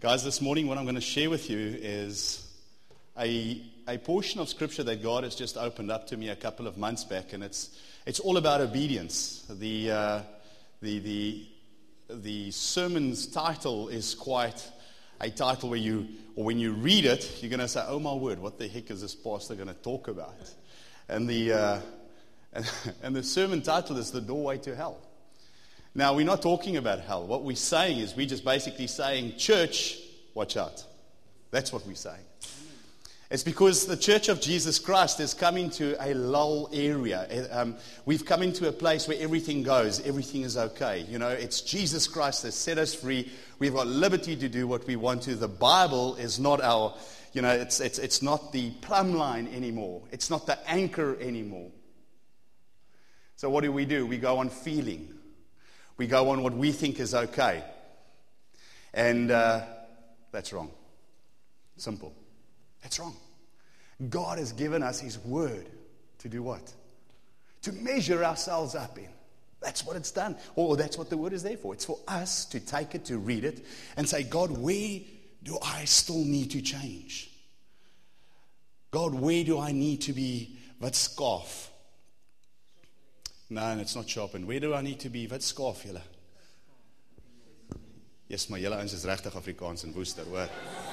Guys, this morning what I'm going to share with you is a portion of Scripture that God has just opened up to me a couple of months back, and it's all about obedience. The sermon's title is quite a title where when you read it, you're going to say, "Oh my word, what the heck is this pastor going to talk about?" And the sermon title is "The Doorway to Hell." Now, we're not talking about hell. What we're saying is we're just basically saying, church, watch out. That's what we're saying. It's because the Church of Jesus Christ has come into a lull area. We've come into a place where everything goes. Everything is okay. You know, it's Jesus Christ that set us free. We've got liberty to do what we want to. The Bible is not our, it's not the plumb line anymore. It's not the anchor anymore. So what do? We go on feeling. We go on what we think is okay. And that's wrong. Simple. That's wrong. God has given us His Word to do what? To measure ourselves up in. That's what it's done. Or that's what the Word is there for. It's for us to take it, to read it, and say, God, where do I still need to change? God, where do I need to be wat skaaf? No, it's not sharpened. Where do I need to be? Wat skaaf julle? Yes, maar julle ouens is regtig Afrikaans en woester, hoor.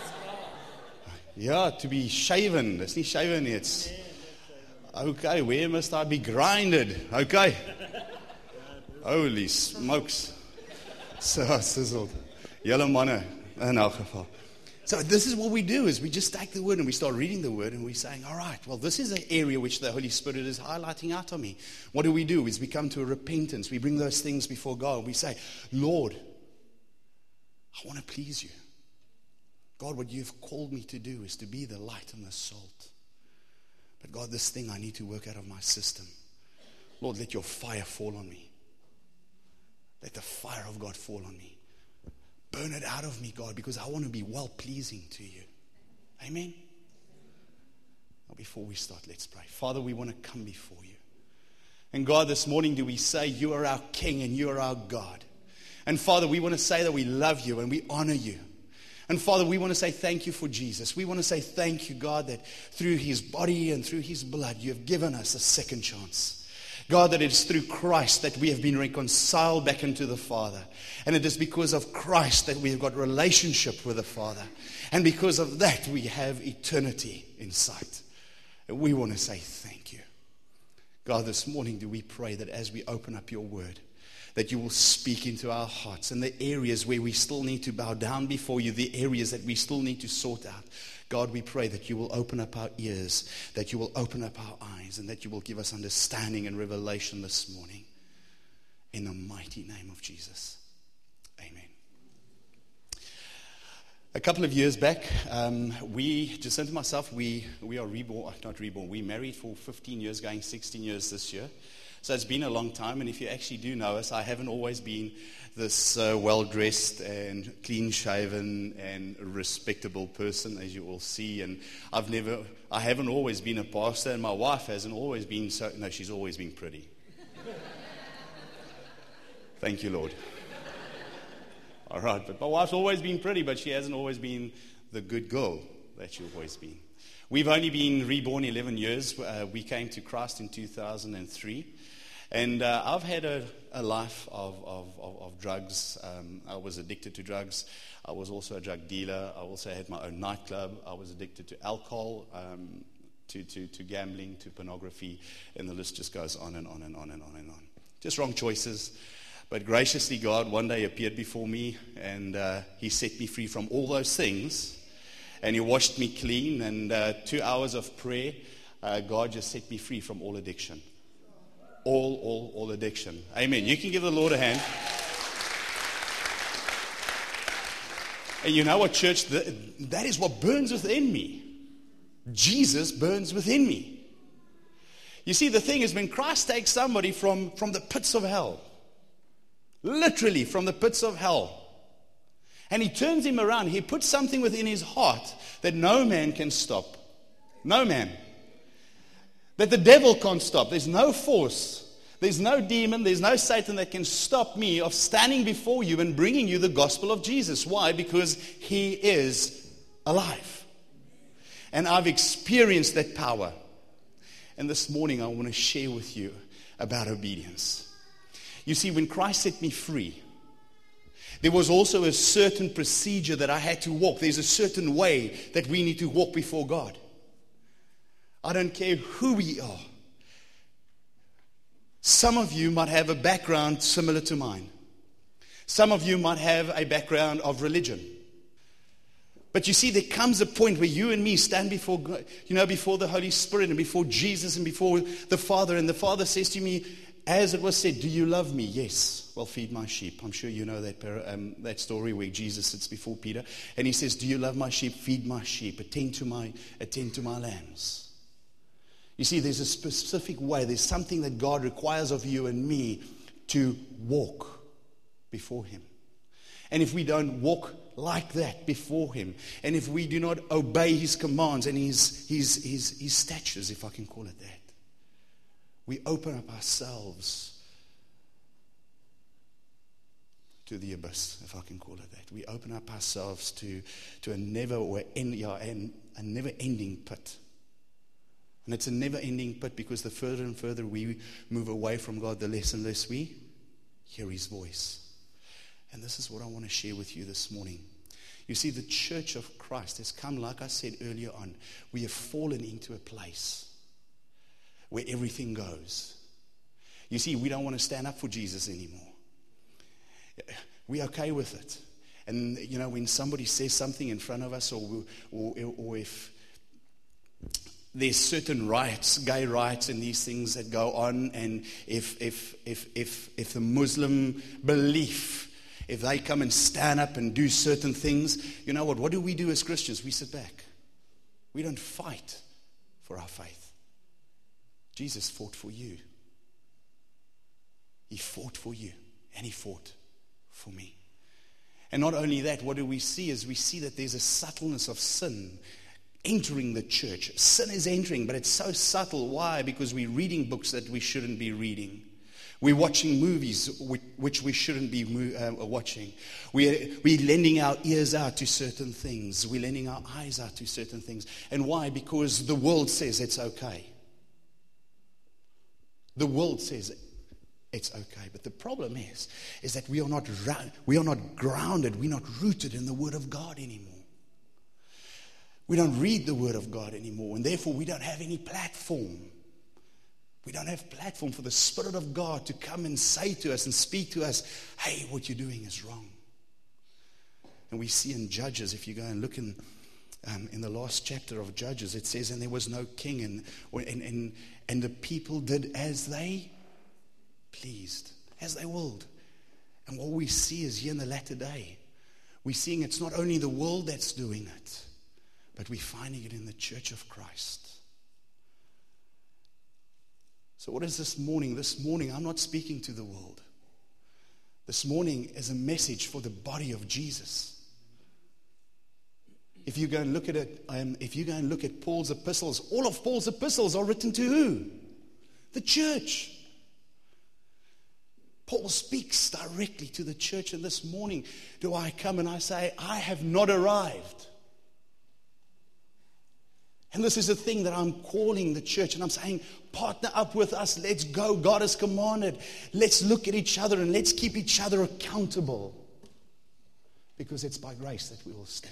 Ja, to be shaven. It's not shaven, it's okay, where must I be grinded? Okay. Holy smokes. So sizzled. Julle manne, in elk geval. So this is what we do, is we just take the Word and we start reading the Word and we're saying, all right, well, this is an area which the Holy Spirit is highlighting out on me. What do? Is we come to a repentance. We bring those things before God. We say, Lord, I want to please you. God, what you've called me to do is to be the light and the salt. But God, this thing I need to work out of my system. Lord, let your fire fall on me. Let the fire of God fall on me. Burn it out of me, God, because I want to be well-pleasing to you. Amen? Now, before we start, let's pray. Father, we want to come before you. And God, this morning do we say you are our King and you are our God. And Father, we want to say that we love you and we honor you. And Father, we want to say thank you for Jesus. We want to say thank you, God, that through His body and through His blood, you have given us a second chance. God, that it is through Christ that we have been reconciled back into the Father. And it is because of Christ that we have got relationship with the Father. And because of that, we have eternity in sight. And we want to say thank you. God, this morning do we pray that as we open up your word, that you will speak into our hearts and the areas where we still need to bow down before you, the areas that we still need to sort out. God, we pray that you will open up our ears, that you will open up our eyes, and that you will give us understanding and revelation this morning. In the mighty name of Jesus. Amen. A couple of years back, Jacinta and myself, we are not reborn. We married for 15 years, going 16 years this year. So it's been a long time, and if you actually do know us, I haven't always been this well-dressed and clean-shaven and respectable person, as you all see. And I haven't always been a pastor, and my wife hasn't always been so. No, she's always been pretty. Thank you, Lord. All right, but my wife's always been pretty, but she hasn't always been the good girl that she's always been. We've only been reborn 11 years. We came to Christ in 2003. And I've had a life of drugs. I was addicted to drugs. I was also a drug dealer. I also had my own nightclub. I was addicted to alcohol, to gambling, to pornography, and the list just goes on and on and on and on and on. Just wrong choices. But graciously, God one day appeared before me, and He set me free from all those things. And He washed me clean, and 2 hours of prayer, God just set me free from all addiction. All addiction. Amen. You can give the Lord a hand. And you know what, church? That is what burns within me. Jesus burns within me. You see, the thing is, when Christ takes somebody from the pits of hell, literally from the pits of hell, and He turns him around, He puts something within his heart that no man can stop. No man. That the devil can't stop. There's no force There's no demon, there's no Satan that can stop me of standing before you and bringing you the gospel of Jesus. Why? Because he is alive. And I've experienced that power. And this morning I want to share with you about obedience. You see, when Christ set me free, there was also a certain procedure that I had to walk. There's a certain way that we need to walk before God. I don't care who we are. Some of you might have a background similar to mine. Some of you might have a background of religion. But you see, there comes a point where you and me stand before God, before the Holy Spirit and before Jesus and before the Father. And the Father says to me, as it was said, do you love me? Yes. Well, feed my sheep. I'm sure you know that story where Jesus sits before Peter. And he says, do you love my sheep? Feed my sheep. Attend to my lambs. You see, there's a specific way. There's something that God requires of you and me to walk before him. And if we don't walk like that before him, and if we do not obey his commands and his statutes, if I can call it that, we open up ourselves to the abyss, if I can call it that. We open up ourselves to a never-ending pit. And it's a never-ending pit because the further and further we move away from God, the less and less we hear his voice. And this is what I want to share with you this morning. You see, the church of Christ has come, like I said earlier on, we have fallen into a place where everything goes. You see, we don't want to stand up for Jesus anymore. We're okay with it. And, when somebody says something in front of us or if there's certain riots, gay riots and these things that go on, and if the Muslim belief, if they come and stand up and do certain things, you know what do we do as Christians? We sit back. We don't fight for our faith. Jesus fought for you. He fought for you, and he fought for me. And not only that, what do we see is we see that there's a subtleness of sin entering the church. Sin is entering, but it's so subtle. Why? Because we're reading books that we shouldn't be reading. We're watching movies which we shouldn't be watching. We're lending our ears out to certain things. We're lending our eyes out to certain things. And why? Because the world says it's okay. The world says it's okay. But the problem is that we are not grounded, we're not rooted in the Word of God anymore. We don't read the Word of God anymore, and therefore we don't have any platform. We don't have platform for the Spirit of God to come and say to us and speak to us, hey, what you're doing is wrong. And we see in Judges, if you go and look in the last chapter of Judges, it says, and there was no king, and the people did as they pleased, as they willed. And what we see is here in the latter day, we're seeing it's not only the world that's doing it, but we're finding it in the church of Christ. So what is this morning? This morning, I'm not speaking to the world. This morning is a message for the body of Jesus. If you go and look at it, if you go and look at Paul's epistles, all of Paul's epistles are written to who? The church. Paul speaks directly to the church, and this morning do I come and I say, I have not arrived. And this is the thing that I'm calling the church, and I'm saying, partner up with us. Let's go. God has commanded. Let's look at each other and let's keep each other accountable. Because it's by grace that we will stand.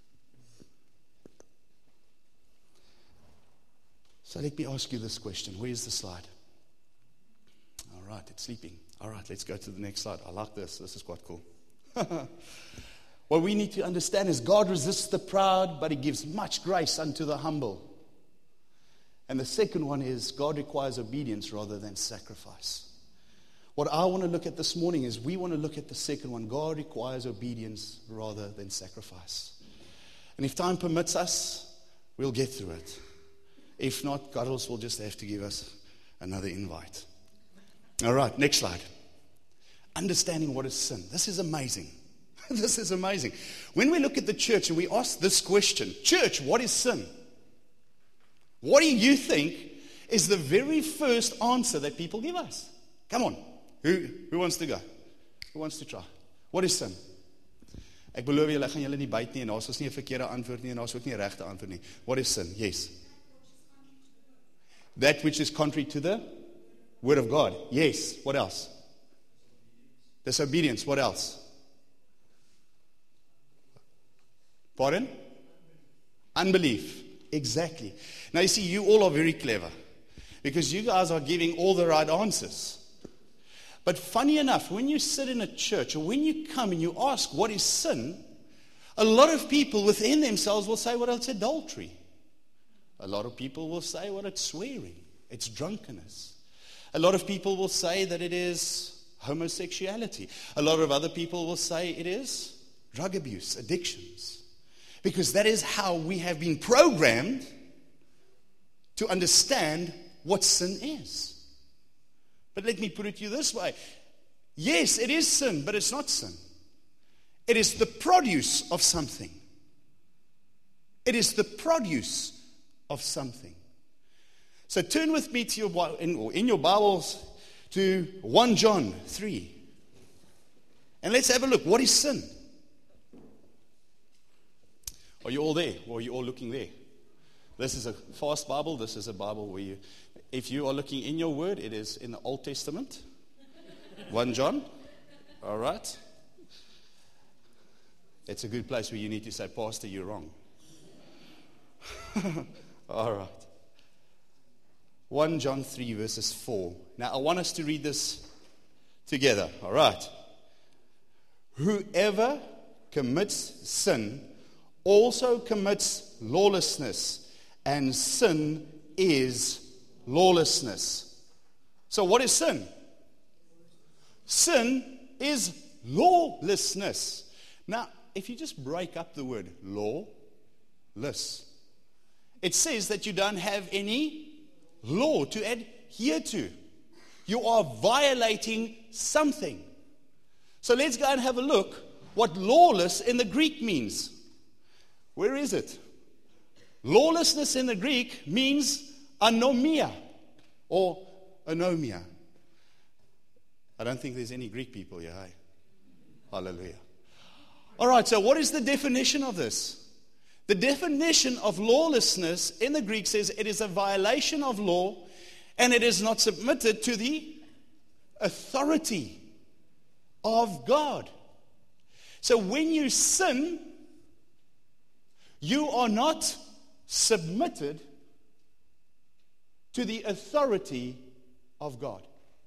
So let me ask you this question. Where's the slide? All right, it's sleeping. All right, let's go to the next slide. I like this. This is quite cool. What we need to understand is God resists the proud, but he gives much grace unto the humble. And the second one is God requires obedience rather than sacrifice. What I want to look at this morning is we want to look at the second one. God requires obedience rather than sacrifice. And if time permits us, we'll get through it. If not, God will just have to give us another invite. All right, next slide. Understanding what is sin. This is amazing. This is amazing. When we look at the church and we ask this question, church, what is sin? What do you think is the very first answer that people give us? Come on. Who wants to go? Who wants to try? What is sin? Ek beloof julle, ek gaan julle nie byt nie, en daar is nie 'n verkeerde antwoord nie, en daar is ook nie 'n regte antwoord nie. What is sin? Yes. That which is contrary to the word of God. Yes. What else? Disobedience. What else? Pardon? Unbelief. Exactly. Now you see, you all are very clever, because you guys are giving all the right answers. But funny enough, when you sit in a church, or when you come and you ask what is sin, a lot of people within themselves will say, well, it's adultery. A lot of people will say, well, it's swearing, it's drunkenness. A lot of people will say that it is homosexuality. A lot of other people will say it is drug abuse, addictions. Because that is how we have been programmed to understand what sin is. But let me put it to you this way. Yes, it is sin, but it's not sin. It is the produce of something. It is the produce of something. So turn with me to in your Bibles to 1 John 3. And let's have a look. What is sin? Are you all there? Or are you all looking there? This is a fast Bible. This is a Bible where if you are looking in your word, it is in the Old Testament. 1 John. All right. It's a good place where you need to say, Pastor, you're wrong. All right. 1 John 3 verses 4. Now I want us to read this together. All right. Whoever commits sin also commits lawlessness, and sin is lawlessness. So what is sin? Sin is lawlessness. Now, if you just break up the word lawless, it says that you don't have any law to adhere to. You are violating something. So let's go and have a look what lawless in the Greek means. Where is it? Lawlessness in the Greek means anomia or anomia. I don't think there's any Greek people here. Hey? Hallelujah. All right, so what is the definition of this? The definition of lawlessness in the Greek says it is a violation of law, and it is not submitted to the authority of God. So when you sin, you are not submitted to the authority of God.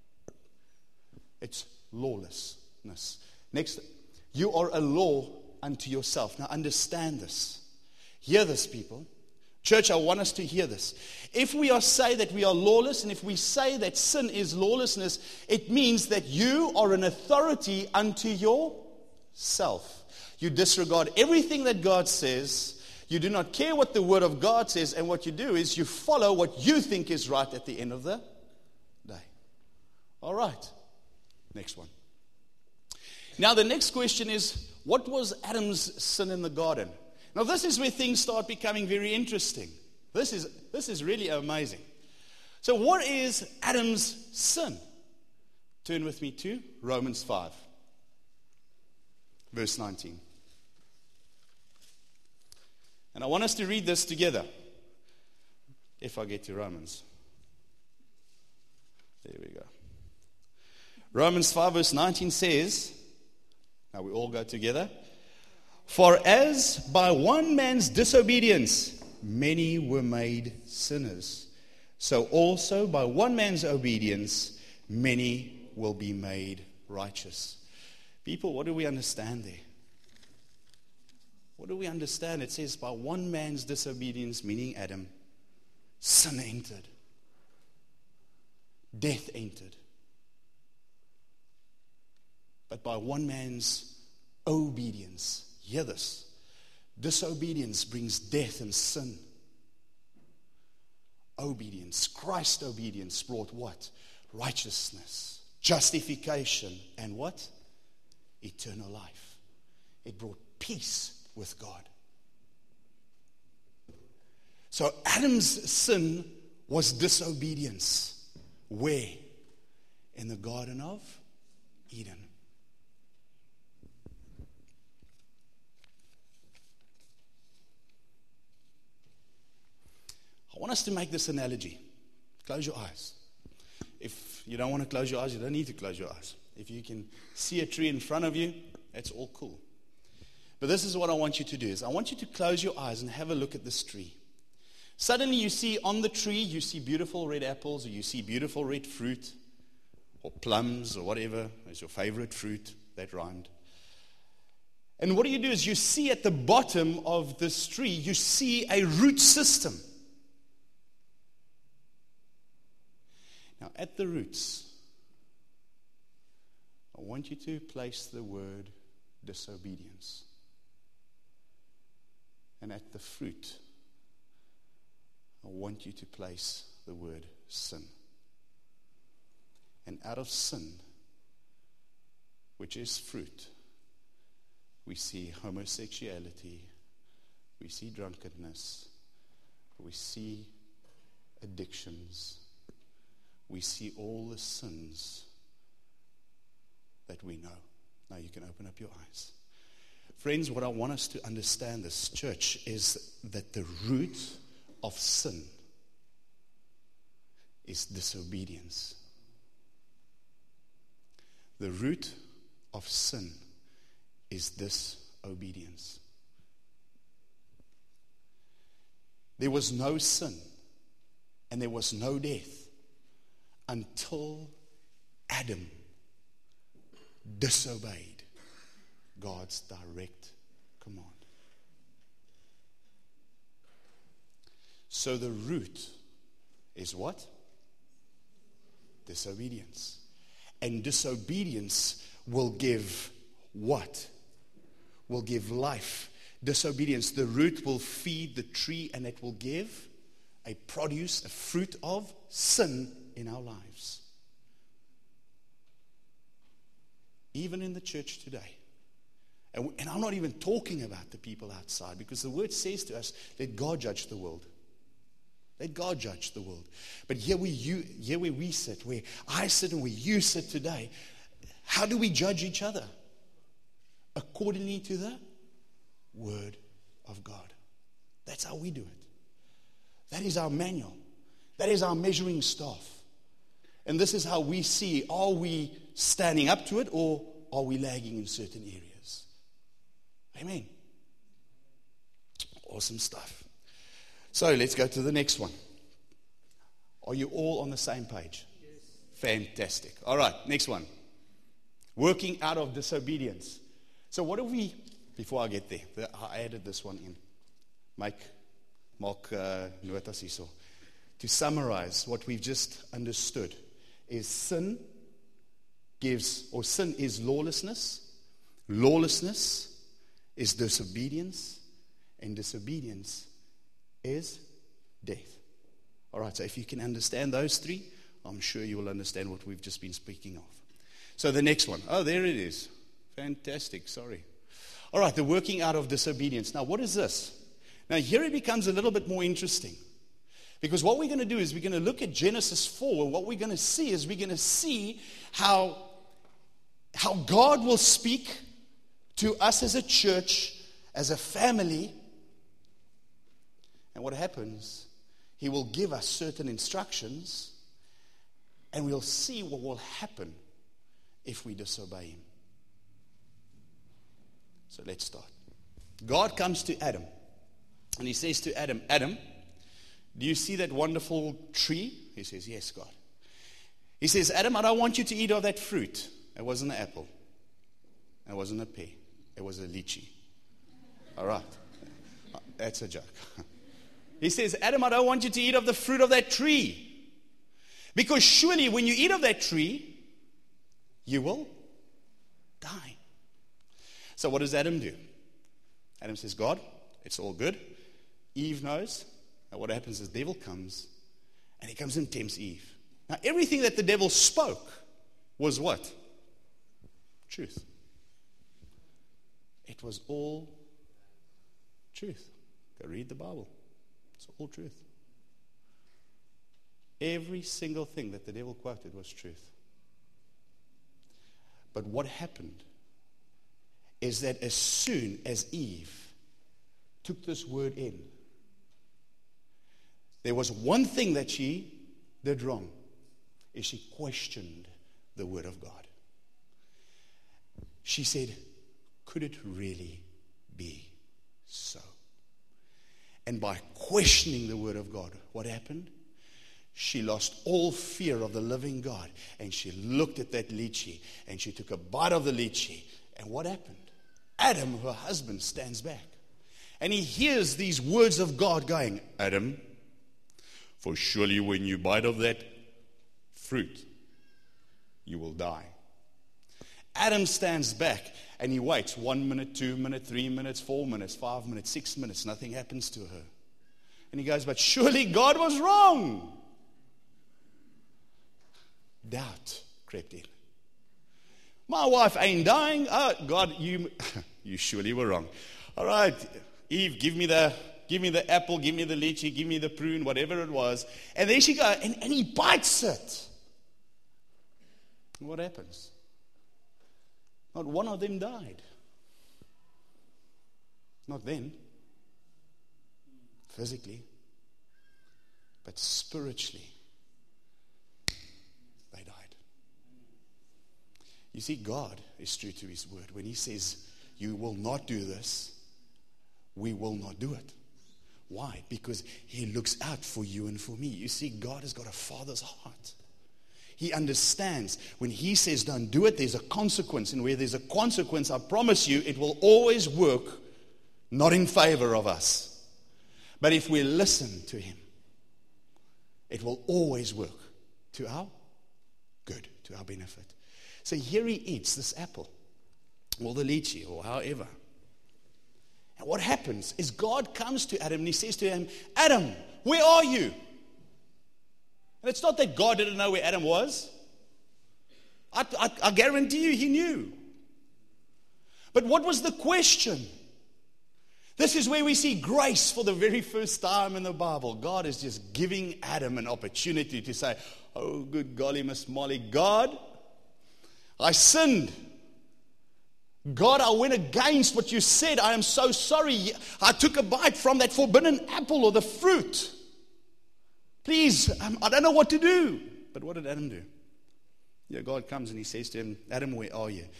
It's lawlessness. Next, you are a law unto yourself. Now understand this. Hear this, people. Church, I want us to hear this. If we say that we are lawless, and if we say that sin is lawlessness, it means that you are an authority unto yourself. You disregard everything that God says. You do not care what the Word of God says, and what you do is you follow what you think is right at the end of the day. All right. Next one. Now the next question is, what was Adam's sin in the garden? Now this is where things start becoming very interesting. This is really amazing. So what is Adam's sin? Turn with me to Romans 5, verse 19. And I want us to read this together. If I get to Romans. There we go. Romans 5 verse 19 says, now we all go together. For as by one man's disobedience many were made sinners, so also by one man's obedience many will be made righteous. People, what do we understand there? What do we understand? It says by one man's disobedience, meaning Adam, sin entered. Death entered. But by one man's obedience, hear this, disobedience brings death and sin. Obedience, Christ's obedience brought what? Righteousness, justification, and what? Eternal life. It brought peace with God. So Adam's sin was disobedience. Where? in the Garden of Eden. I want us to make this analogy. Close your eyes. If you don't want to close your eyes, you don't need to close your eyes. If you can see a tree in front of you, that's all cool. But this is what I want you to do, is I want you to close your eyes and have a look at this tree. Suddenly you see on the tree, you see beautiful red apples, or you see beautiful red fruit, or plums, or whatever is your favorite fruit. That rhymed. And what do? Is you see at the bottom of this tree, you see a root system. Now at the roots, I want you to place the word disobedience. And at the fruit, I want you to place the word sin. And out of sin, which is fruit, we see homosexuality, we see drunkenness, we see addictions, we see all the sins that we know. Now you can open up your eyes. Friends, what I want us to understand this church is that the root of sin is disobedience. The root of sin is disobedience. There was no sin and there was no death until Adam disobeyed God's direct command. So the root is what? Disobedience. And disobedience will give what? Will give life. Disobedience, the root will feed the tree and it will give a produce, a fruit of sin in our lives. Even in the church today. And I'm not even talking about the people outside, because the word says to us, let God judge the world. Let God judge the world. But here where we sit, where I sit and where you sit today, how do we judge each other? Accordingly to the Word of God. That's how we do it. That is our manual. That is our measuring staff. And this is how we see, are we standing up to it or are we lagging in certain areas? Amen. Awesome stuff. So let's go to the next one. Are you all on the same page? Yes. Fantastic. All right, next one. Working out of disobedience. So what do we, before I get there, I added this one in. Maak notas hierso. To summarize what we've just understood is sin is lawlessness. Lawlessness is disobedience, and disobedience is death. All right, so if you can understand those three, I'm sure you will understand what we've just been speaking of. So the next one. Oh, there it is. Fantastic, sorry. All right, the working out of disobedience. Now, what is this? Now, here it becomes a little bit more interesting. Because what we're going to do is we're going to look at Genesis 4, and what we're going to see is we're going to see how God will speak to us as a church, as a family. And what happens, He will give us certain instructions, and we'll see what will happen if we disobey Him. So let's start. God comes to Adam, and He says to Adam, Adam, do you see that wonderful tree? He says, yes, God. He says, Adam, I don't want you to eat of that fruit. It wasn't an apple. It wasn't a pear. It was a lychee. All right. That's a joke. He says, Adam, I don't want you to eat of the fruit of that tree. Because surely when you eat of that tree, you will die. So what does Adam do? Adam says, God, it's all good. Eve knows. Now what happens is the devil comes, and he comes and tempts Eve. Now everything that the devil spoke was what? Truth. It was all truth. Go read the Bible. It's all truth. Every single thing that the devil quoted was truth. But what happened is that as soon as Eve took this word in, there was one thing that she did wrong, is she questioned the word of God. She said, could it really be so? And by questioning the word of God, what happened? She lost all fear of the living God. And she looked at that lychee, and she took a bite of the lychee. And what happened? Adam, her husband, stands back. And he hears these words of God going, Adam, for surely when you bite of that fruit, you will die. Adam stands back and he waits 1 minute, 2 minutes, 3 minutes, 4 minutes, 5 minutes, 6 minutes. Nothing happens to her. And he goes, but surely God was wrong. Doubt crept in. My wife ain't dying. Oh, God, you surely were wrong. All right, Eve, give me the apple, give me the lychee, give me the prune, whatever it was. And there she goes, and he bites it. What happens? Not one of them died. Not then, physically, but spiritually, they died. You see, God is true to His word. When He says, you will not do this, we will not do it. Why? Because He looks out for you and for me. You see, God has got a father's heart. He understands when He says don't do it, there's a consequence. And where there's a consequence, I promise you, it will always work not in favor of us. But if we listen to Him, it will always work to our good, to our benefit. So here he eats this apple, or the lychee, or however. And what happens is God comes to Adam and He says to him, Adam, where are you? And it's not that God didn't know where Adam was. I guarantee you He knew. But what was the question? This is where we see grace for the very first time in the Bible. God is just giving Adam an opportunity to say, oh, good golly, Miss Molly, God, I sinned. God, I went against what you said. I am so sorry. I took a bite from that forbidden apple or the fruit. Please, I don't know what to do. But what did Adam do? Yeah, God comes and He says to him, Adam, where are you?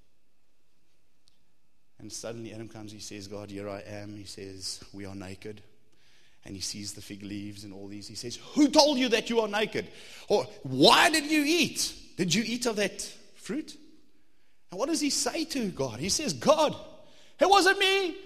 And suddenly Adam comes, he says, God, here I am. He says, we are naked. And he sees the fig leaves and all these. He says, who told you that you are naked? Or why did you eat? Did you eat of that fruit? And what does he say to God? He says, God, it wasn't me.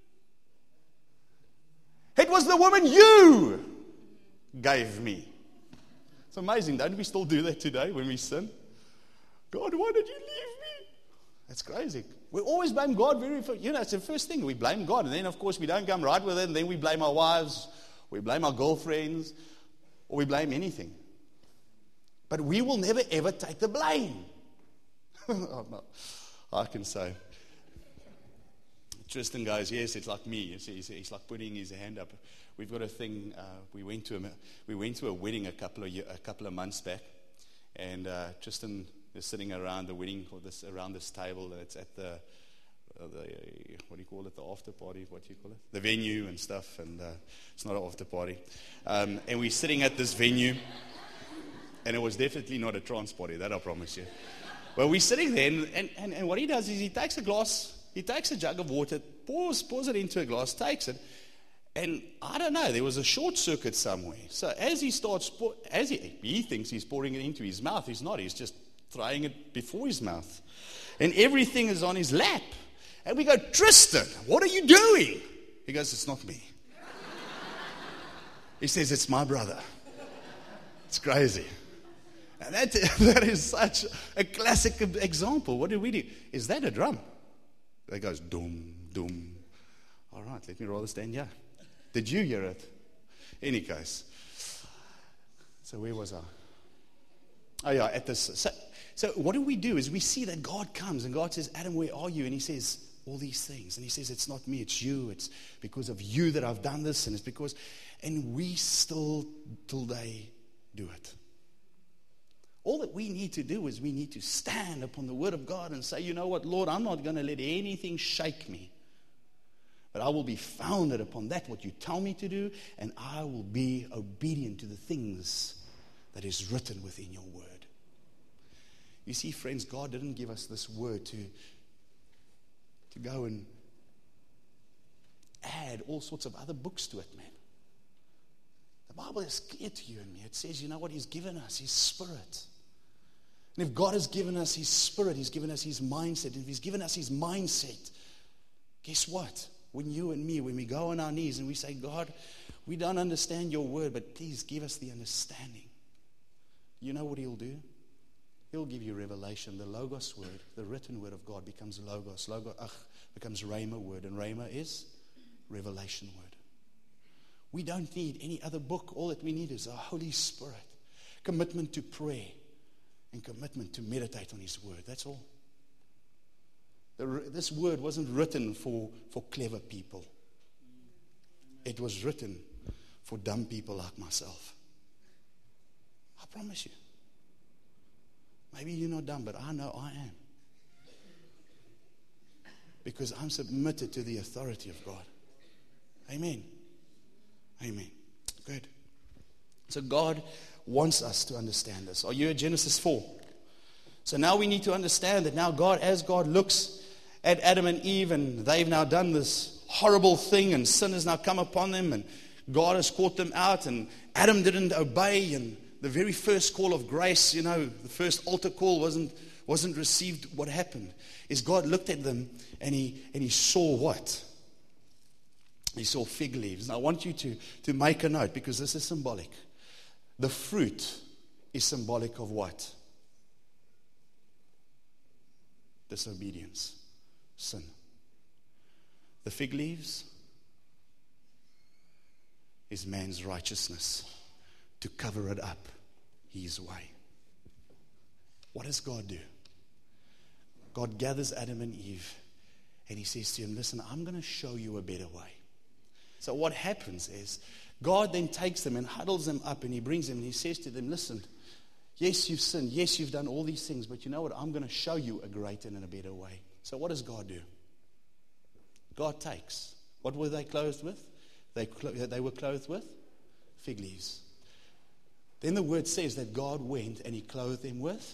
It was the woman you gave me. It's amazing. Don't we still do that today when we sin? God, why did you leave me? That's crazy. We always blame God it's the first thing. We blame God. And then, of course, we don't come right with it. And then we blame our wives. We blame our girlfriends. Or we blame anything. But we will never, ever take the blame. Oh, no. I can say. Tristan goes, yes, it's like me. He's like putting his hand up. We've got a thing. We went to a wedding a couple of months back, and Tristan is sitting around the wedding around this table. It's at the what do you call it? The after party. What do you call it? The venue and stuff. And it's not an after party. And we're sitting at this venue, and it was definitely not a trance party. That I promise you. Well, we're sitting there, and what he does is he takes a jug of water, pours it into a glass, takes it, and I don't know, there was a short circuit somewhere. So as he starts, he thinks he's pouring it into his mouth. He's not. He's just throwing it before his mouth. And everything is on his lap. And we go, Tristan, what are you doing? He goes, it's not me. He says, it's my brother. It's crazy. And that is such a classic example. What do we do? Is that a drum? That goes, doom, doom. All right, let me rather stand here. Did you hear it? Any case. So where was I? Oh yeah, at this. So what do? Is we see that God comes and God says, Adam, where are you? And He says all these things. And He says, it's not me, it's you. It's because of you that I've done this. And it's because, and we still today do it. All that we need to do is we need to stand upon the word of God and say, you know what, Lord, I'm not going to let anything shake me. But I will be founded upon that, what you tell me to do, and I will be obedient to the things that is written within your word. You see, friends, God didn't give us this word to go and add all sorts of other books to it, man. The Bible is clear to you and me. It says, you know what, He's given us His Spirit. And if God has given us His Spirit, He's given us His mindset. And if He's given us His mindset, guess what? When you and me, when we go on our knees and we say, God, we don't understand your word, but please give us the understanding. You know what He'll do? He'll give you revelation. The Logos word, the written word of God becomes Logos. Becomes Rhema word. And Rhema is revelation word. We don't need any other book. All that we need is a Holy Spirit. Commitment to prayer. And commitment to meditate on His word. That's all. This word wasn't written for clever people. It was written for dumb people like myself. I promise you. Maybe you're not dumb, but I know I am. Because I'm submitted to the authority of God. Amen. Amen. Good. So God wants us to understand this. Are you at Genesis 4? So now we need to understand that now God, as God looks at Adam and Eve, and they've now done this horrible thing, and sin has now come upon them, and God has caught them out, and Adam didn't obey, and the very first call of grace, you know, the first altar call wasn't received. What happened is God looked at them, and he saw what? He saw fig leaves. And I want you to make a note, because this is symbolic. The fruit is symbolic of what? Disobedience. Sin. The fig leaves is man's righteousness to cover it up his way. What does God do? God gathers Adam and Eve, and He says to him, listen, I'm going to show you a better way. So what happens is God then takes them and huddles them up, and He brings them and He says to them, listen, yes, you've sinned. Yes, you've done all these things, but you know what? I'm going to show you a greater and a better way. So what does God do? God takes. What were they clothed with? They were clothed with fig leaves. Then the word says that God went and He clothed them with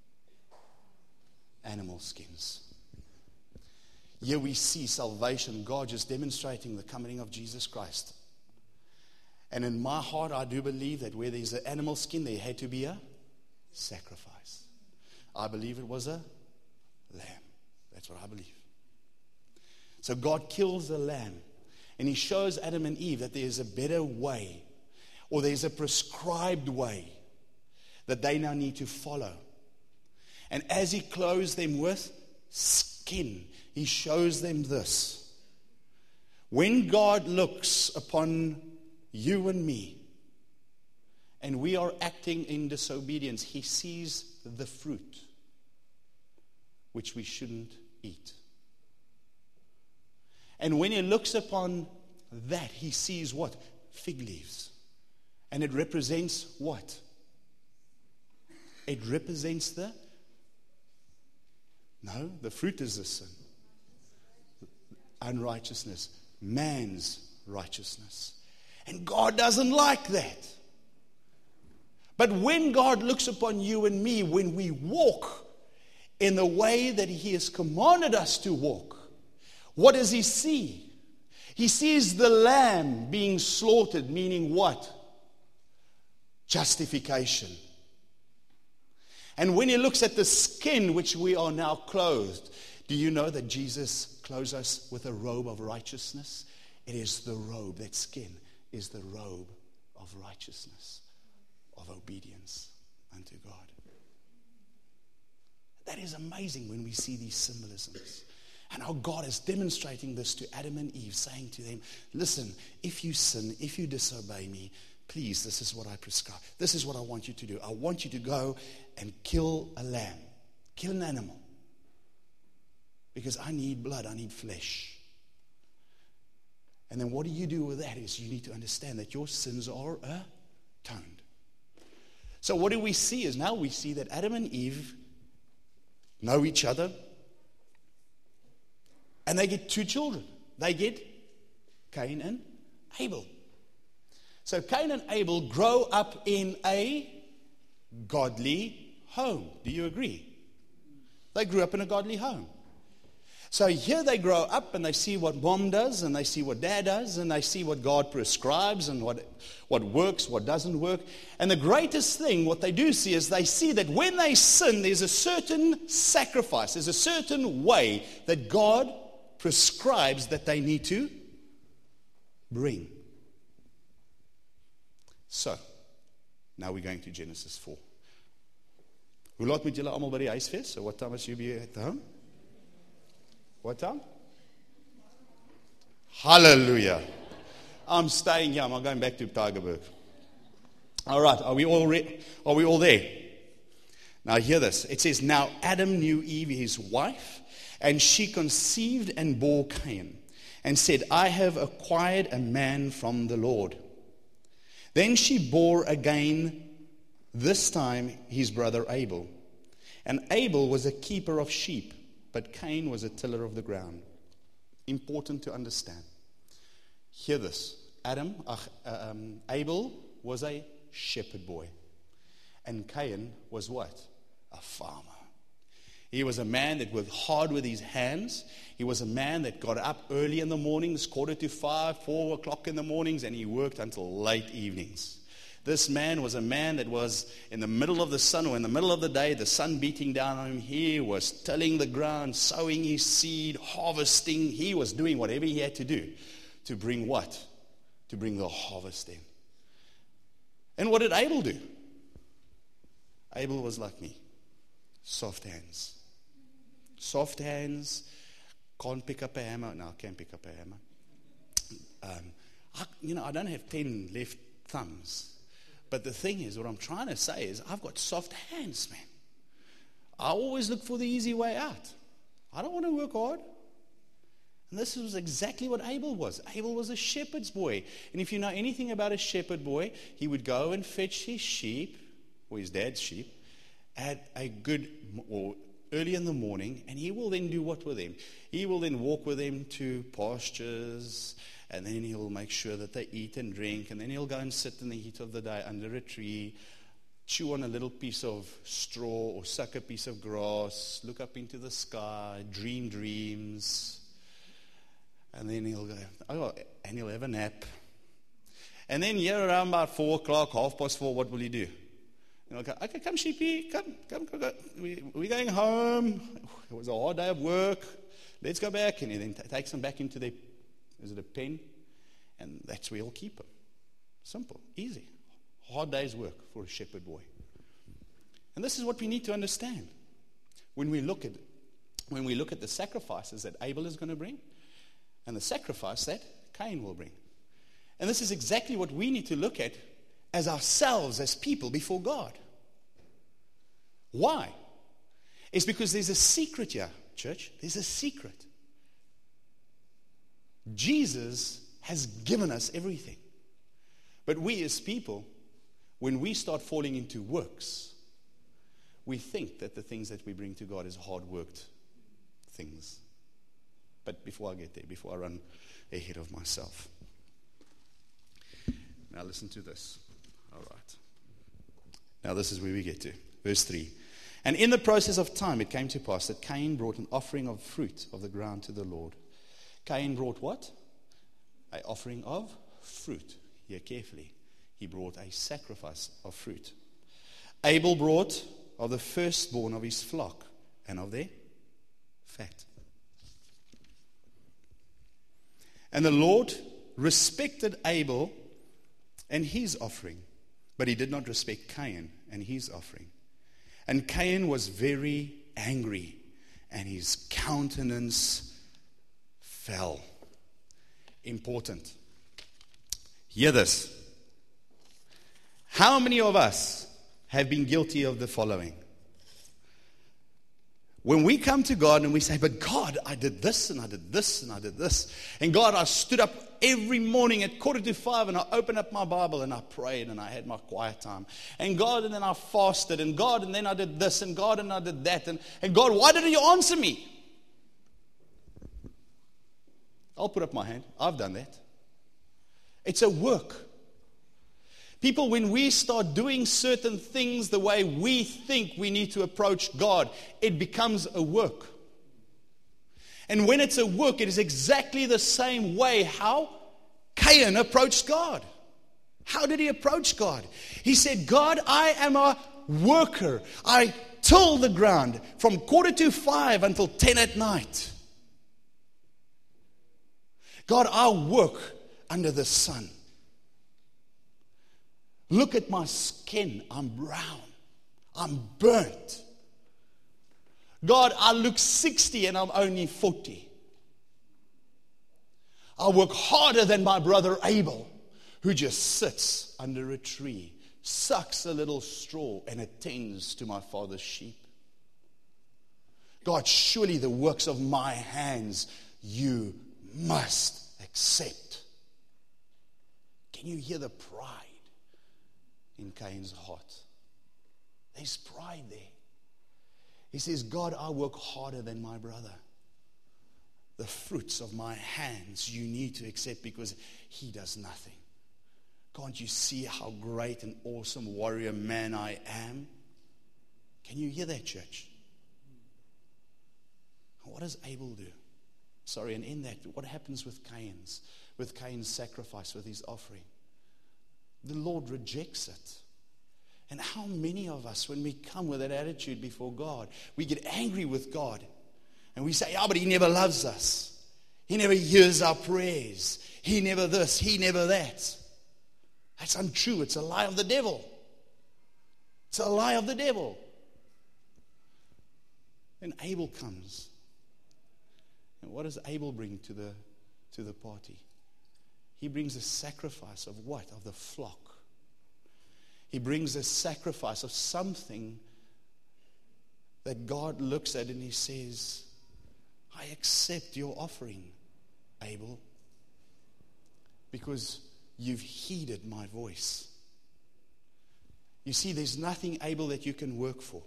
animal skins. Here we see salvation, God just demonstrating the coming of Jesus Christ. And in my heart, I do believe that where there's an animal skin, there had to be a sacrifice. I believe it was a lamb. That's what I believe. So God kills the lamb, and He shows Adam and Eve that there's a better way, or there's a prescribed way that they now need to follow. And as He clothes them with skin, He shows them this. When God looks upon you and me, and we are acting in disobedience, He sees the fruit, which we shouldn't eat. And when He looks upon that, He sees what? Fig leaves. And it represents what? It represents the fruit is the sin. Unrighteousness. Man's righteousness. And God doesn't like that. But when God looks upon you and me, when we walk in the way that He has commanded us to walk, what does He see? He sees the lamb being slaughtered, meaning what? Justification. And when He looks at the skin which we are now clothed, do you know that Jesus clothes us with a robe of righteousness? It is the robe, that skin is the robe of righteousness, of obedience unto God. That is amazing when we see these symbolisms. And how God is demonstrating this to Adam and Eve, saying to them, listen, if you sin, if you disobey me, please, this is what I prescribe. This is what I want you to do. I want you to go and kill a lamb. Kill an animal. Because I need blood, I need flesh. And then what do you do with that is you need to understand that your sins are atoned. So what do we see is now we see that Adam and Eve know each other, and they get 2 children. They get Cain and Abel. So Cain and Abel grow up in a godly home. Do you agree? They grew up in a godly home. So here they grow up and they see what mom does and they see what dad does and they see what God prescribes and what works, what doesn't work. And the greatest thing, what they do see is they see that when they sin, there's a certain sacrifice, there's a certain way that God prescribes that they need to bring. So, now we're going to Genesis 4. Hoe laat moet julle almal by die huis wees? So what time must you be at home? What time? Hallelujah. I'm staying here. I'm not going back to Tygerberg. All right. Are we all there? Now hear this. It says, now Adam knew Eve, his wife, and she conceived and bore Cain, and said, I have acquired a man from the Lord. Then she bore again, this time his brother Abel. And Abel was a keeper of sheep, but Cain was a tiller of the ground. Important to understand. Hear this. Abel was a shepherd boy. And Cain was what? A farmer. He was a man that worked hard with his hands. He was a man that got up early in the mornings, 4:45, 4 o'clock in the mornings, and he worked until late evenings. This man was a man that was in the middle of the sun, or in the middle of the day, the sun beating down on him. He was tilling the ground, sowing his seed, harvesting. He was doing whatever he had to do to bring what? To bring the harvest in. And what did Abel do? Abel was like me. Soft hands. Soft hands. Can't pick up a hammer. No, I can't pick up a hammer. I don't have 10 left thumbs. But the thing is, what I'm trying to say is, I've got soft hands, man. I always look for the easy way out. I don't want to work hard. And this was exactly what Abel was. Abel was a shepherd's boy. And if you know anything about a shepherd boy, he would go and fetch his sheep, or his dad's sheep, at a good, or early in the morning, and he will then do what with them? He will then walk with them to pastures, and then he'll make sure that they eat and drink, and then he'll go and sit in the heat of the day under a tree, chew on a little piece of straw or suck a piece of grass, look up into the sky, dream dreams, and then he'll go, and he'll have a nap. And then here around about 4 o'clock, 4:30, what will he do? Okay, come sheepy, come. We're going home. It was a hard day of work. Let's go back. And he then takes them back into is it a pen? And that's where he'll keep them. Simple, easy. Hard day's work for a shepherd boy. And this is what we need to understand. When we look at the sacrifices that Abel is going to bring, and the sacrifice that Cain will bring. And this is exactly what we need to look at as ourselves, as people before God. Why? It's because there's a secret here, church. There's a secret. Jesus has given us everything. But we as people, when we start falling into works, we think that the things that we bring to God is hard-worked things. But before I get there, before I run ahead of myself. Now listen to this. All right. Now this is where we get to. Verse 3. And in the process of time it came to pass that Cain brought an offering of fruit of the ground to the Lord. Cain brought what? An offering of fruit. Hear carefully. He brought a sacrifice of fruit. Abel brought of the firstborn of his flock and of their fat. And the Lord respected Abel and his offering, but he did not respect Cain and his offering. And Cain was very angry, and his countenance fell. Important. Hear this. How many of us have been guilty of the following? When we come to God and we say, but God, I did this and I did this and I did this. And God, I stood up every morning at 4:45 and I opened up my Bible and I prayed and I had my quiet time. And God, and then I fasted. And God, and then I did this. And God, and I did that. And God, why didn't you answer me? I'll put up my hand. I've done that. It's a work. People, when we start doing certain things the way we think we need to approach God, it becomes a work. And when it's a work, it is exactly the same way how Cain approached God. How did he approach God? He said, God, I am a worker. I till the ground from 4:45 until 10 at night. God, I work under the sun. Look at my skin. I'm brown. I'm burnt. God, I look 60 and I'm only 40. I work harder than my brother Abel, who just sits under a tree, sucks a little straw, and attends to my father's sheep. God, surely the works of my hands you must accept. Can you hear the pride in Cain's heart? There's pride there. He says, God, I work harder than my brother. The fruits of my hands you need to accept because he does nothing. Can't you see how great and awesome warrior man I am? Can you hear that, church? What does Abel do? Sorry, and in that, what happens with Cain's sacrifice, with his offering? The Lord rejects it. And how many of us, when we come with that attitude before God, we get angry with God. And we say, but he never loves us. He never hears our prayers. He never this, he never that. That's untrue. It's a lie of the devil. It's a lie of the devil. Then Abel comes. And what does Abel bring to the party? He brings a sacrifice of what? Of the flock. He brings a sacrifice of something that God looks at and he says, I accept your offering, Abel, because you've heeded my voice. You see, there's nothing, Abel, that you can work for.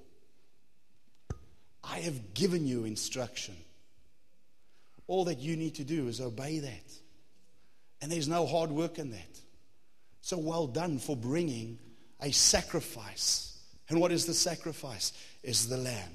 I have given you instruction. All that you need to do is obey that. And there's no hard work in that. So well done for bringing a sacrifice. And what is the sacrifice? Is the lamb.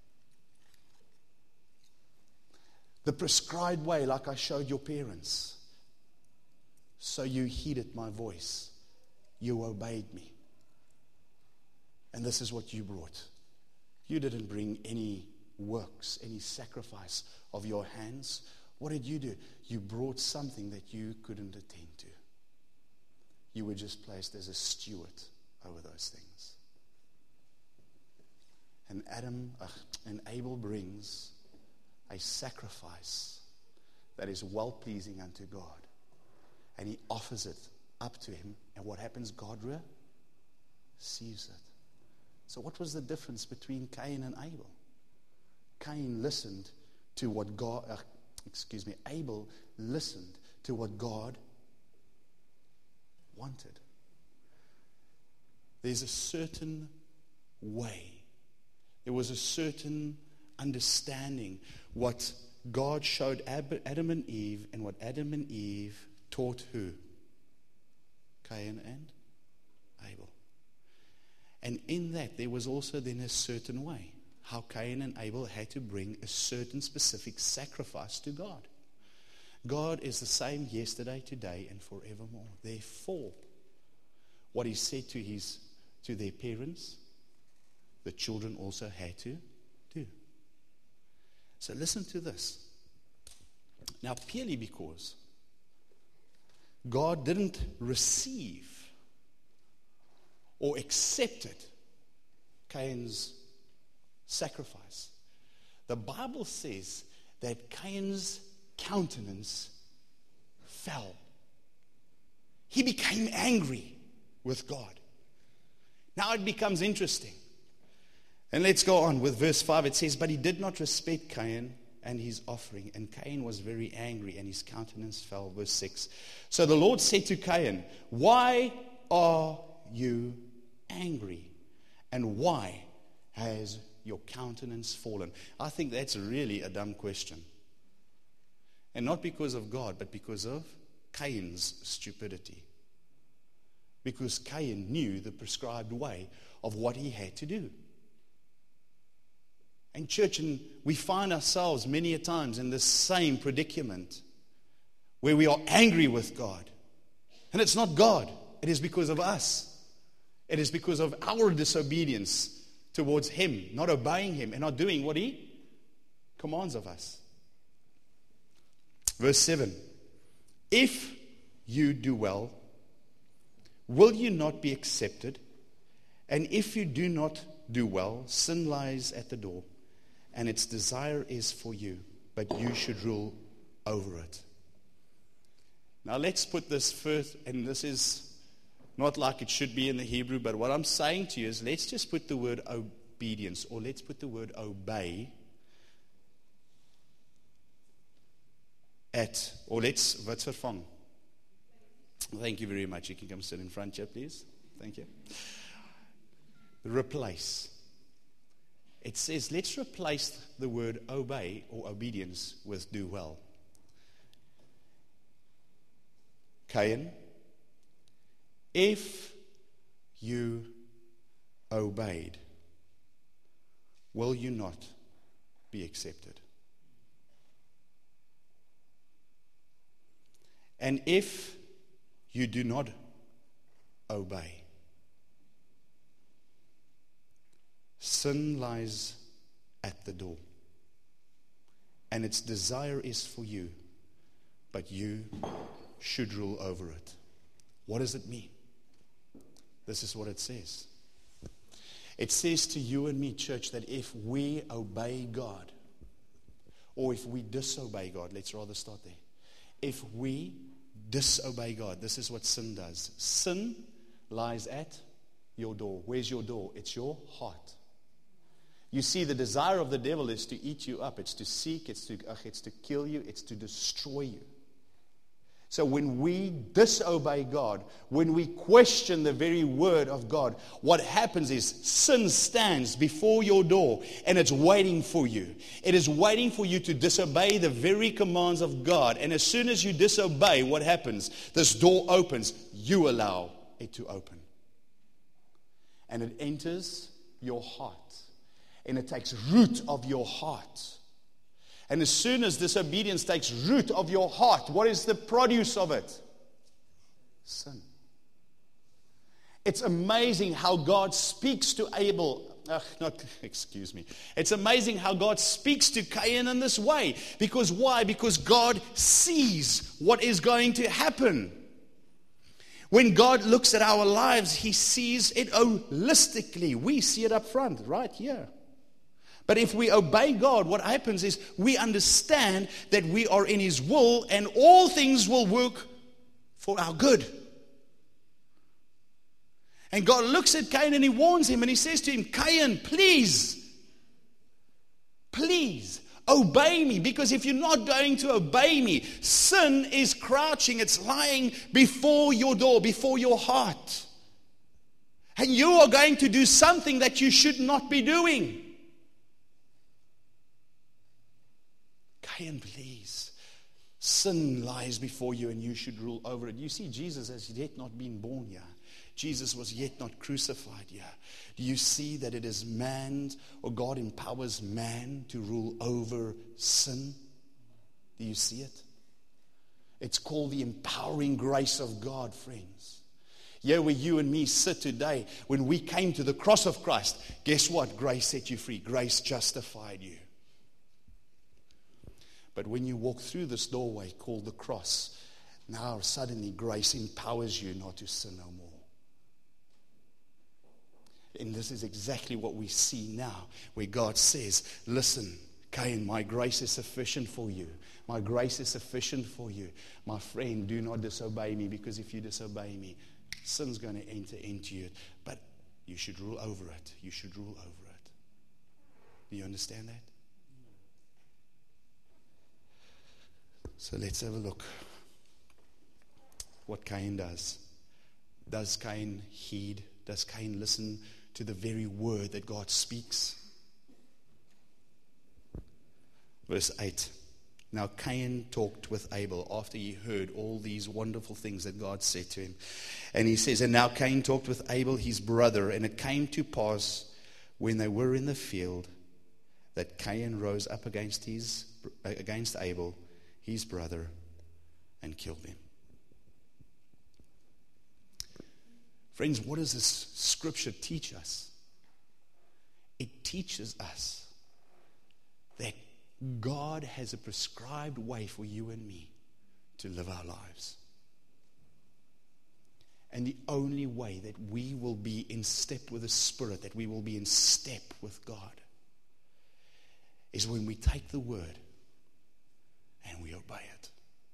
The prescribed way, like I showed your parents. So you heeded my voice. You obeyed me. And this is what you brought. You didn't bring any works, any sacrifice of your hands. What did you do? You brought something that you couldn't attend to. You were just placed as a steward over those things. And Abel brings a sacrifice that is well-pleasing unto God. And he offers it up to him. And what happens? God receives it. So what was the difference between Cain and Abel? Cain listened to what Abel listened to what God wanted. There's a certain way. There was a certain understanding what God showed Adam and Eve, and what Adam and Eve taught who? Cain and Abel. And in that, there was also then a certain way how Cain and Abel had to bring a certain specific sacrifice to God. God is the same yesterday, today, and forevermore. Therefore, what he said to their parents, the children also had to do. So listen to this. Now, purely because God didn't receive or accepted Cain's sacrifice, the Bible says that Cain's countenance fell. He became angry with God. Now it becomes interesting. And let's go on with verse 5. It says, but he did not respect Cain and his offering. And Cain was very angry, and his countenance fell. Verse 6. So the Lord said to Cain, why are you angry? And why has your countenance fallen? I think that's really a dumb question. And not because of God, but because of Cain's stupidity. Because Cain knew the prescribed way of what he had to do. And church, and we find ourselves many a times in the same predicament where we are angry with God. And it's not God. It is because of us. It is because of our disobedience towards Him, not obeying Him and not doing what He commands of us. Verse 7. If you do well, will you not be accepted? And if you do not do well, sin lies at the door, and its desire is for you, but you should rule over it. Now let's put this first, and this is not like it should be in the Hebrew, but what I'm saying to you is let's just put the word obedience, or let's put the word obey at, or let's, what's vervang? Thank you very much. You can come sit in front here, please. Thank you. Replace. It says, let's replace the word obey or obedience with do well. Cain, if you obeyed, will you not be accepted? And if you do not obey, sin lies at the door, and its desire is for you, but you should rule over it. What does it mean? This is what it says. It says to you and me, church, that if we obey God, or if we disobey God, let's rather start there. If we disobey God, this is what sin does. Sin lies at your door. Where's your door? It's your heart. You see, the desire of the devil is to eat you up. It's to seek, it's to kill you, it's to destroy you. So when we disobey God, when we question the very word of God, what happens is sin stands before your door and it's waiting for you. It is waiting for you to disobey the very commands of God. And as soon as you disobey, what happens? This door opens. You allow it to open. And it enters your heart. And it takes root of your heart. And as soon as disobedience takes root of your heart, what is the produce of it? Sin. It's amazing how God speaks to Abel. It's amazing how God speaks to Cain in this way. Because why? Because God sees what is going to happen. When God looks at our lives, He sees it holistically. We see it up front, right here. But if we obey God, what happens is we understand that we are in His will and all things will work for our good. And God looks at Cain and He warns him and He says to him, Cain, please obey me, because if you're not going to obey me, sin is crouching, it's lying before your door, before your heart. And you are going to do something that you should not be doing. Cain, please. Sin lies before you and you should rule over it. You see, Jesus has yet not been born here. Jesus was yet not crucified here. Do you see that it is man, or God empowers man to rule over sin? Do you see it? It's called the empowering grace of God, friends. Here where you and me sit today, when we came to the cross of Christ, guess what? Grace set you free. Grace justified you. But when you walk through this doorway called the cross, now suddenly grace empowers you not to sin no more. And this is exactly what we see now, where God says, listen, Cain, my grace is sufficient for you. My grace is sufficient for you. My friend, do not disobey me, because if you disobey me, sin's going to enter into you. But you should rule over it. You should rule over it. Do you understand that? So let's have a look what Cain does. Does Cain heed? Does Cain listen to the very word that God speaks? Verse 8. Now Cain talked with Abel after he heard all these wonderful things that God said to him. And he says, and now Cain talked with Abel his brother, and it came to pass when they were in the field that Cain rose up against Abel, his brother, and killed him. Friends, what does this scripture teach us? It teaches us that God has a prescribed way for you and me to live our lives. And the only way that we will be in step with the Spirit, that we will be in step with God, is when we take the word and we obey it.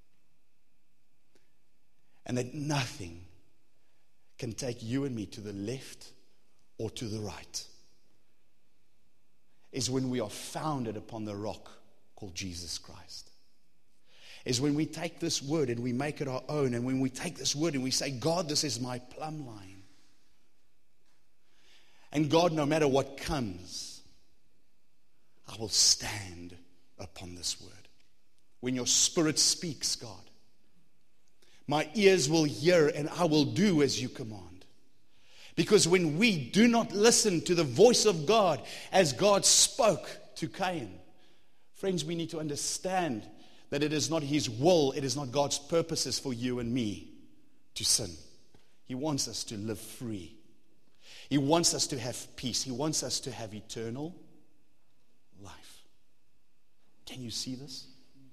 And that nothing can take you and me to the left or to the right. Is when we are founded upon the rock called Jesus Christ. Is when we take this word and we make it our own, and when we take this word and we say, God, this is my plumb line. And God, no matter what comes, I will stand upon this word. When your Spirit speaks, God, my ears will hear and I will do as you command. Because when we do not listen to the voice of God as God spoke to Cain, friends, we need to understand that it is not his will, it is not God's purposes for you and me to sin. He wants us to live free. He wants us to have peace. He wants us to have eternal life. Can you see this?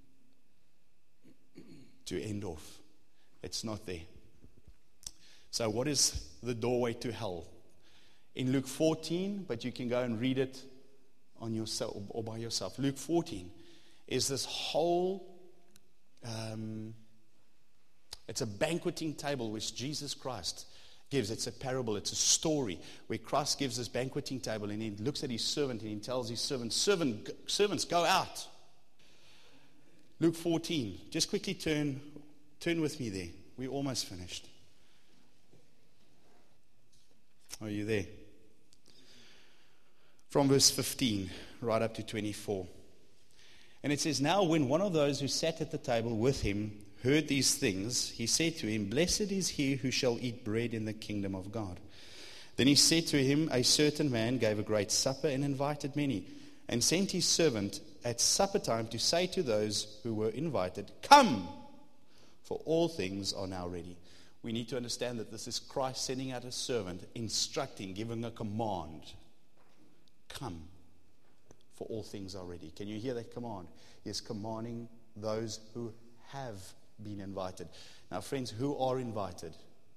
To end off, it's not there. So what is the doorway to hell? In Luke 14, but you can go and read it on yourself or by yourself. Luke 14 is this whole, it's a banqueting table which Jesus Christ gives. It's a parable, it's a story where Christ gives this banqueting table, and he looks at his servant and he tells his servants, go out. Luke 14, just quickly turn with me there. We're almost finished. Are you there? From verse 15 right up to 24. And it says, now when one of those who sat at the table with him heard these things, he said to him, blessed is he who shall eat bread in the kingdom of God. Then he said to him, a certain man gave a great supper and invited many, and sent his servant at supper time to say to those who were invited, come, for all things are now ready. We need to understand that this is Christ sending out a servant, instructing, giving a command. Come, for all things are ready. Can you hear that command? He is commanding those who have been invited. Now, friends, who are invited?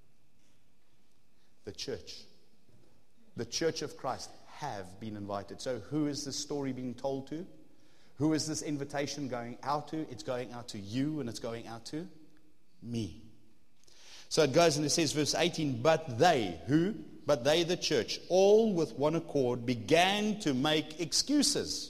The church. The church of Christ have been invited. So who is this story being told to? Who is this invitation going out to? It's going out to you, and it's going out to me. So it goes and it says, verse 18, but they, who? But they, the church, all with one accord began to make excuses.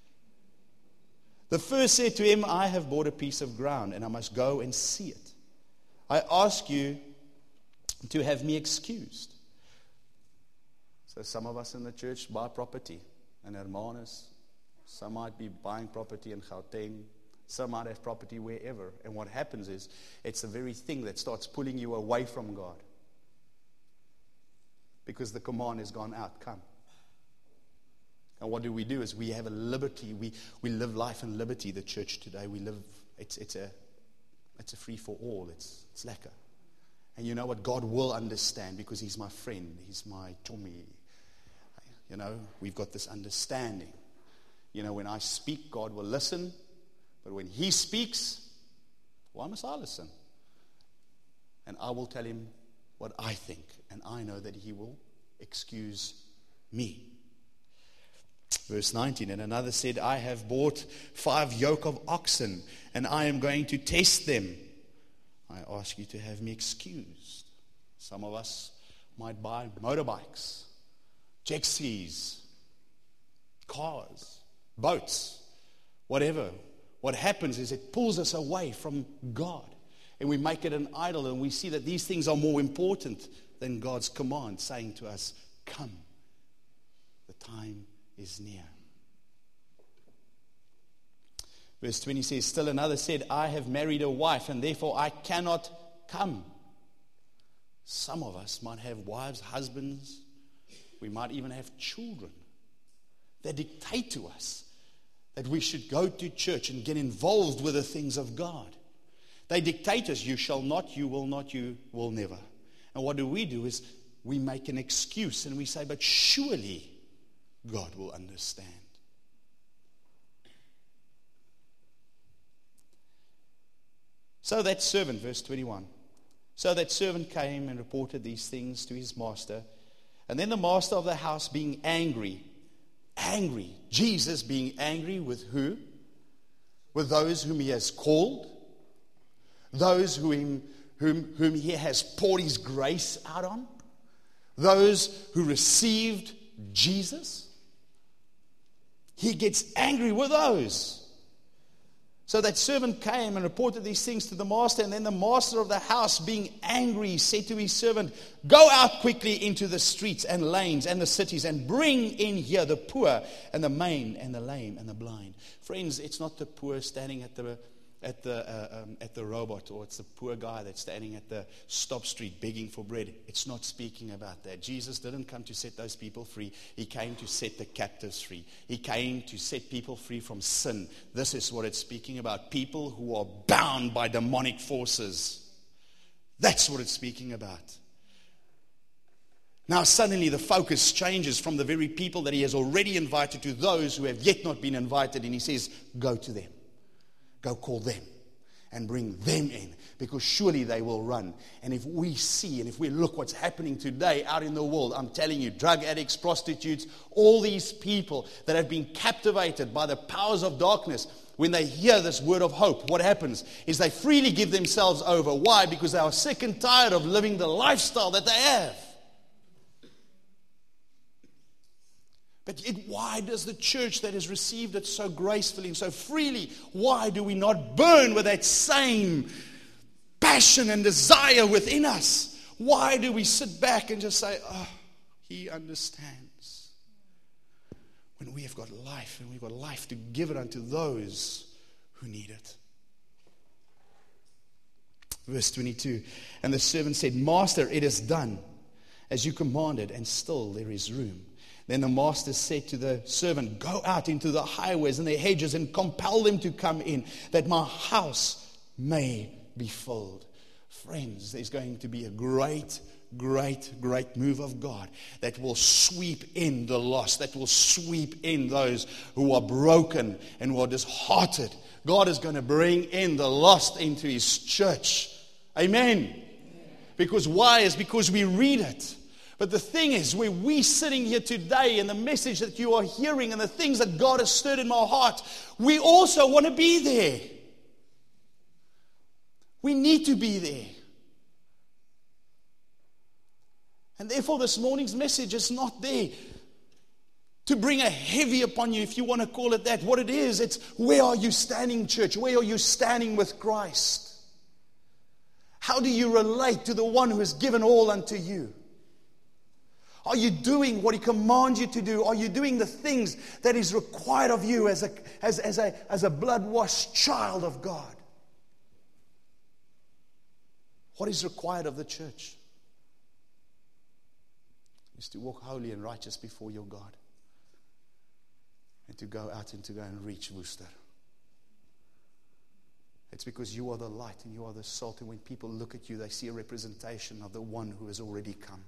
The first said to him, I have bought a piece of ground and I must go and see it. I ask you to have me excused. So some of us in the church buy property in Hermanus. Some might be buying property in Gauteng. Some might have property wherever. And what happens is, it's the very thing that starts pulling you away from God. Because the command has gone out, come. And what do? Is we have a liberty. We live life in liberty, the church today. We live, it's a free for all. It's lekker. And you know what? God will understand because he's my friend. He's my chummy. You know, we've got this understanding. You know, when I speak, God will listen. But when he speaks, why must I listen? And I will tell him what I think. And I know that he will excuse me. Verse 19, and another said, I have bought 5 yoke of oxen, and I am going to test them. I ask you to have me excused. Some of us might buy motorbikes, jet skis, cars, boats, whatever. What happens is it pulls us away from God. And we make it an idol, and we see that these things are more important than God's command, saying to us, come, the time is near. Verse 20 says, still another said, I have married a wife, and therefore I cannot come. Some of us might have wives, husbands, we might even have children that dictate to us that we should go to church and get involved with the things of God. They dictate us, you shall not, you will not, you will never. And what do is we make an excuse and we say, but surely God will understand. So that servant, verse 21, so that servant came and reported these things to his master. And then the master of the house being angry, Jesus being angry with who? With those whom he has called, those whom he has poured his grace out on, those who received Jesus. He gets angry with those. So that servant came and reported these things to the master, and then the master of the house, being angry, said to his servant, go out quickly into the streets and lanes and the cities and bring in here the poor and the maimed and the lame and the blind. Friends, it's not the poor standing at the robot, or it's the poor guy that's standing at the stop street begging for bread. It's not speaking about that. Jesus didn't come to set those people free. He came to set the captives free. He came to set people free from sin. This is what it's speaking about. People who are bound by demonic forces. That's what it's speaking about. Now suddenly the focus changes from the very people that he has already invited to those who have yet not been invited, and he says, go to them. Go call them and bring them in, because surely they will run. And if we see and if we look what's happening today out in the world, I'm telling you, drug addicts, prostitutes, all these people that have been captivated by the powers of darkness, when they hear this word of hope, what happens is they freely give themselves over. Why? Because they are sick and tired of living the lifestyle that they have. But yet, why does the church that has received it so gracefully and so freely, why do we not burn with that same passion and desire within us? Why do we sit back and just say, oh, he understands? When we have got life, and we've got life to give it unto those who need it. Verse 22, and the servant said, Master, it is done as you commanded, and still there is room. Then the master said to the servant, go out into the highways and the hedges and compel them to come in, that my house may be filled. Friends, there's going to be a great move of God that will sweep in the lost, that will sweep in those who are broken and who are disheartened. God is going to bring in the lost into his church. Amen. Because why? Is because we read it. But the thing is, where we sitting here today and the message that you are hearing and the things that God has stirred in my heart, we also want to be there. We need to be there. And therefore this morning's message is not there to bring a heavy upon you, if you want to call it that. What it is, it's where are you standing, church? Where are you standing with Christ? How do you relate to the one who has given all unto you? Are you doing what he commands you to do? Are you doing the things that is required of you as a blood-washed child of God? What is required of the church? Is to walk holy and righteous before your God. And to go out and to go and reach Worcester. It's because you are the light and you are the salt. And when people look at you, they see a representation of the one who has already come.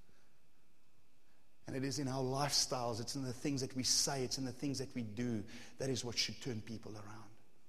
And it is in our lifestyles, it's in the things that we say, it's in the things that we do, that is what should turn people around.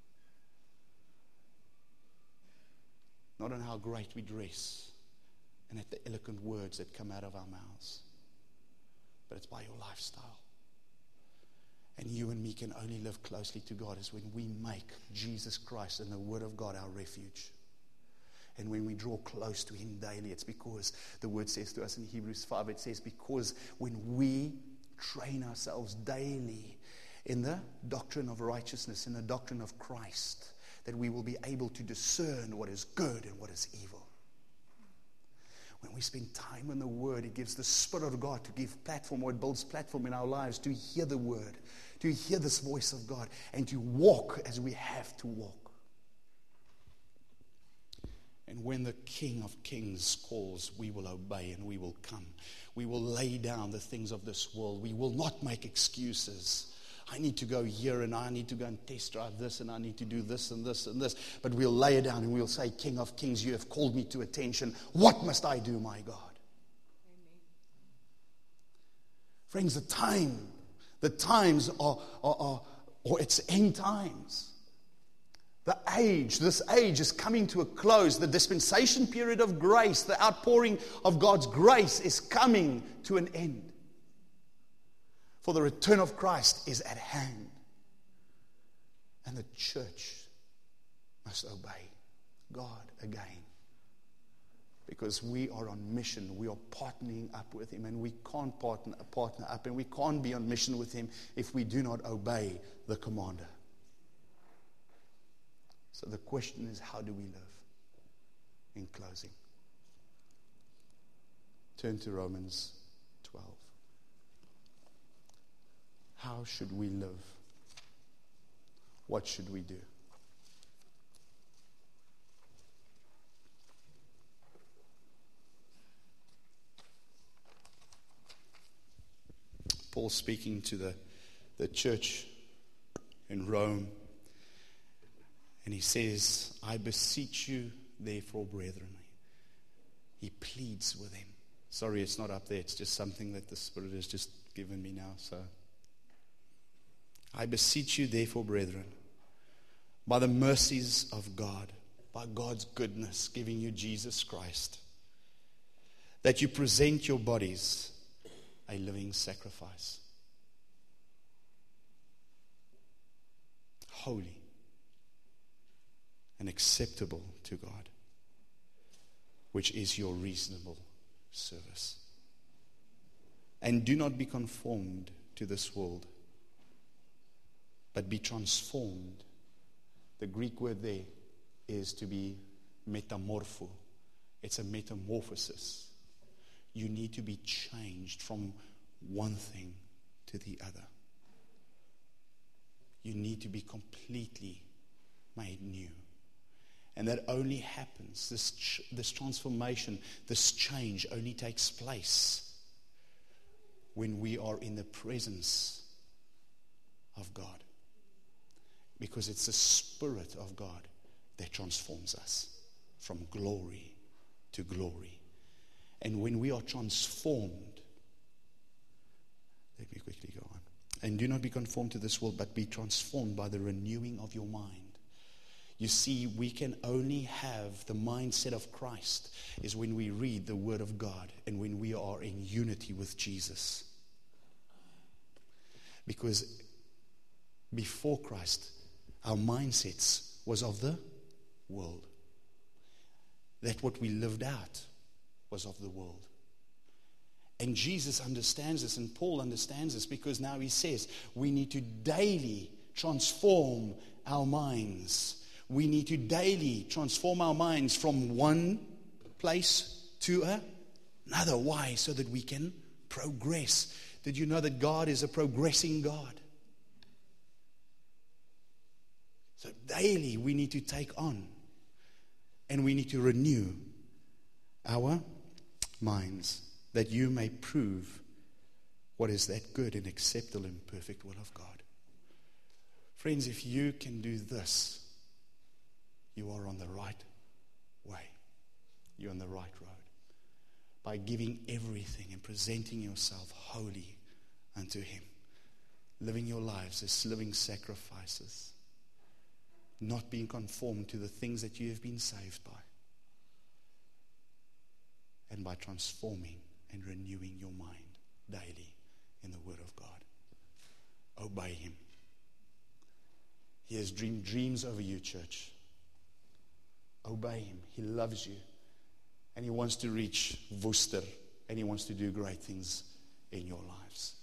Not on how great we dress and at the eloquent words that come out of our mouths, but it's by your lifestyle. And you and me can only live closely to God is when we make Jesus Christ and the Word of God our refuge. And when we draw close to him daily, it's because the word says to us in Hebrews 5, it says, because when we train ourselves daily in the doctrine of righteousness, in the doctrine of Christ, that we will be able to discern what is good and what is evil. When we spend time in the Word, it gives the Spirit of God to give platform, or it builds platform in our lives to hear the Word, to hear this voice of God, and to walk as we have to walk. And when the King of Kings calls, we will obey and we will come. We will lay down the things of this world. We will not make excuses. I need to go here and I need to go and test drive this and I need to do this and this and this. But we'll lay it down and we'll say, King of Kings, you have called me to attention. What must I do, my God? Amen. Friends, the times are it's end times. This age is coming to a close. The dispensation period of grace, the outpouring of God's grace is coming to an end. For the return of Christ is at hand. And the church must obey God again. Because we are on mission. We are partnering up with Him. And we can't partner up. And we can't be on mission with Him if we do not obey the commander. So the question is, how do we live? In closing, turn to Romans 12. How should we live? What should we do? Paul speaking to the church in Rome. And he says, I beseech you, therefore, brethren. He pleads with them. Sorry, it's not up there. It's just something that the Spirit has just given me now. So, I beseech you, therefore, brethren, by the mercies of God, by God's goodness, giving you Jesus Christ, that you present your bodies a living sacrifice, holy, and acceptable to God, which is your reasonable service. And do not be conformed to this world, but be transformed. The Greek word there is to be metamorpho. It's a metamorphosis. You need to be changed from one thing to the other. You need to be completely made new. And that only happens, this transformation, this change only takes place when we are in the presence of God. Because it's the Spirit of God that transforms us from glory to glory. And when we are transformed, let me quickly go on. And do not be conformed to this world, but be transformed by the renewing of your mind. You see, we can only have the mindset of Christ is when we read the Word of God and when we are in unity with Jesus. Because before Christ, our mindsets was of the world. That what we lived out was of the world. And Jesus understands this, and Paul understands this, because now he says we need to daily transform our minds. We need to daily transform our minds from one place to another. Why? So that we can progress. Did you know that God is a progressing God? So daily we need to take on and we need to renew our minds, that you may prove what is that good and acceptable and perfect will of God. Friends, if you can do this, you are on the right way. You're on the right road. By giving everything and presenting yourself holy unto Him. Living your lives as living sacrifices. Not being conformed to the things that you have been saved by. And by transforming and renewing your mind daily in the Word of God. Obey Him. He has dreamed dreams over you, church. Obey Him. He loves you. And He wants to reach Worcester. And He wants to do great things in your lives.